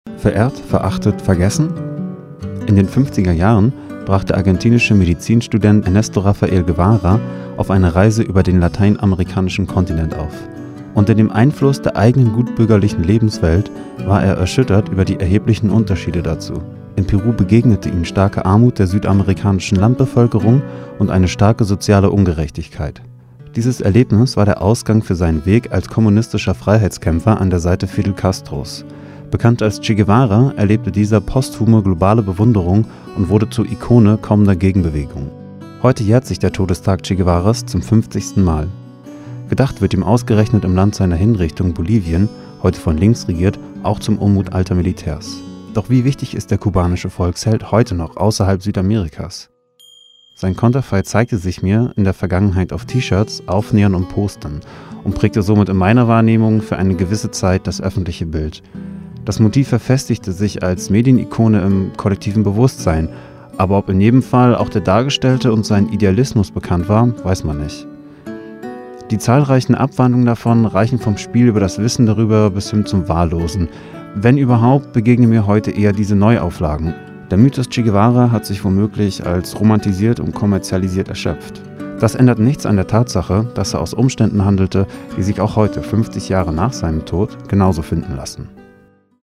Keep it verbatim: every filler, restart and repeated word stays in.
Verehrt, verachtet, vergessen? In den fünfziger Jahren brach der argentinische Medizinstudent Ernesto Rafael Guevara auf eine Reise über den lateinamerikanischen Kontinent auf. Unter dem Einfluss der eigenen gutbürgerlichen Lebenswelt war er erschüttert über die erheblichen Unterschiede dazu. In Peru begegnete ihm starke Armut der südamerikanischen Landbevölkerung und eine starke soziale Ungerechtigkeit. Dieses Erlebnis war der Ausgang für seinen Weg als kommunistischer Freiheitskämpfer an der Seite Fidel Castros. Bekannt als Che Guevara erlebte dieser posthume globale Bewunderung und wurde zur Ikone kommender Gegenbewegung. Heute jährt sich der Todestag Che Guevaras zum fünfzigsten Mal. Gedacht wird ihm ausgerechnet im Land seiner Hinrichtung Bolivien, heute von links regiert, auch zum Unmut alter Militärs. Doch wie wichtig ist der kubanische Volksheld heute noch außerhalb Südamerikas? Sein Konterfei zeigte sich mir in der Vergangenheit auf T-Shirts, Aufnähern und Postern und prägte somit in meiner Wahrnehmung für eine gewisse Zeit das öffentliche Bild. Das Motiv verfestigte sich als Medienikone im kollektiven Bewusstsein, aber ob in jedem Fall auch der Dargestellte und sein Idealismus bekannt war, weiß man nicht. Die zahlreichen Abwandlungen davon reichen vom Spiel über das Wissen darüber bis hin zum Wahllosen. Wenn überhaupt, begegnen mir heute eher diese Neuauflagen. Der Mythos Che Guevara hat sich womöglich als romantisiert und kommerzialisiert erschöpft. Das ändert nichts an der Tatsache, dass er aus Umständen handelte, die sich auch heute, fünfzig Jahre nach seinem Tod, genauso finden lassen.